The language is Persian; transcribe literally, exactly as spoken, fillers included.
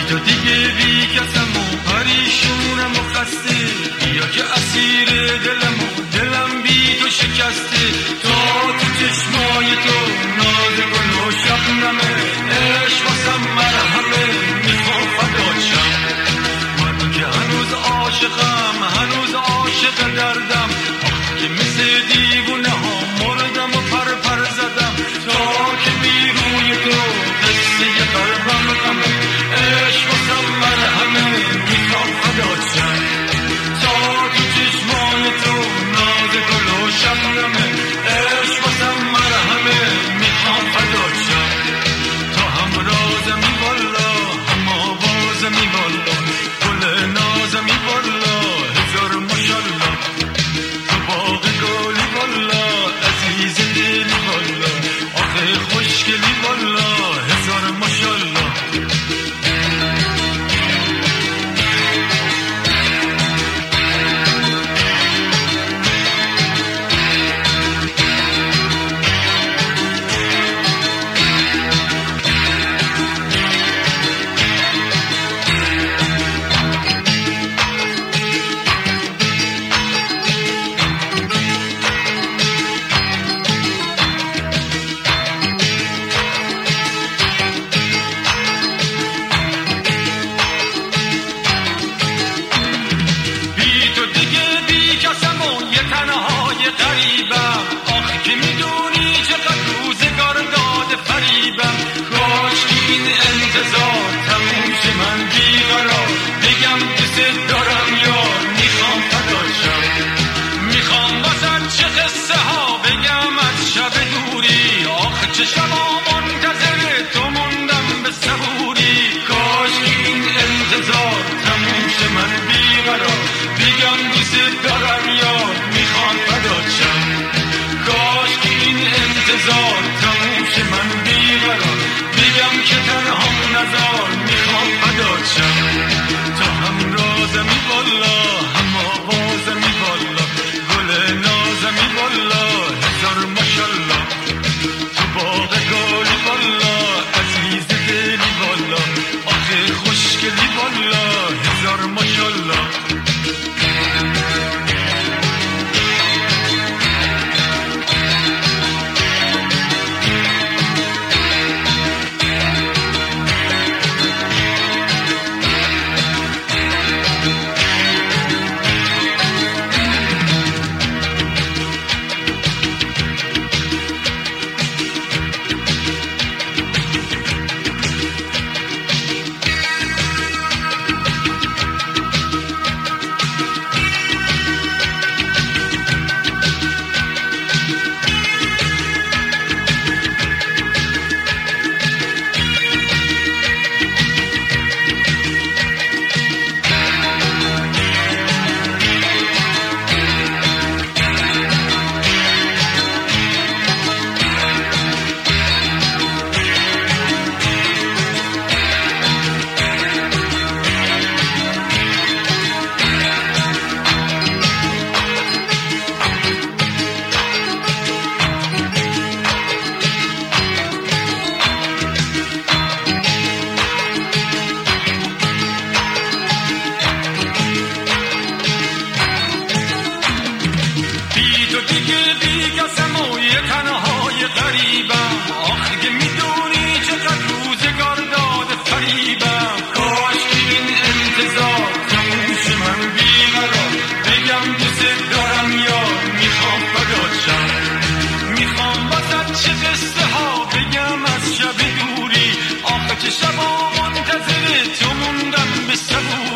تو دیگه بی کسم و پریشونم و خسته، بیا که اسیر دلم و دلم بی تو شکسته. تا تو چشمای تو ناز گل و شبنمه، عشق واسم مرهمه، میخوام فدات شم. من که هنوز عاشقم، هنوز عاشق دردم، که مثل دیوونه ها مردم و پر پر زدم. تا که بی روی تو قصه قلبم غمه، عشق واسم مرهمه، میخوام فدات شم. تا تو چشمان تو ناز گل و شبنمه، عشق واسم مرهمه، میخوام فدات شم. تا همرازمی والا، هم آوازمی والا، گل نازمی والا، هزار ماشالله. تو باغ گلی والا، عزیز دلی والا، آخه خوشگلی والا، هزار ماشالله. غریبم آخ که میدونی چقدر روزگار داده فریبم. کاش که این انتظار تموم شه، من بیقرار بگم دوست دارم یار، میخوام فدات شم. میخوام واسه چه قصه ها بگم از شب دوری، آخ چه شبا منتظر تو موندم به صبوری. کاش که این انتظار تموم شه، من بیقرار بگم دوست دارم یار، میخوام فدات شم. کاش که این انتظار تموم شه، من بیقرار بگم که تنها نزار، میخوام فدات شم. تا همرازمی والا، هم آوازمی والا، گل نازمی والا، هزار ماشالله. تو باغ گلی والا، عزیز دلی والا، آخه خوشگلی والا، هزار ماشالله. غریبم آخه که میدونی چقدر روزگار داده فریبم. کاش که این انتظار تموم شه، من بیقرار بگم دوست دارم یار، میخوام فدات شم. میخوام واسه چه قصه ها بگم از شب دوری، آخه چه شبا منتظر تو موندم به صبوری.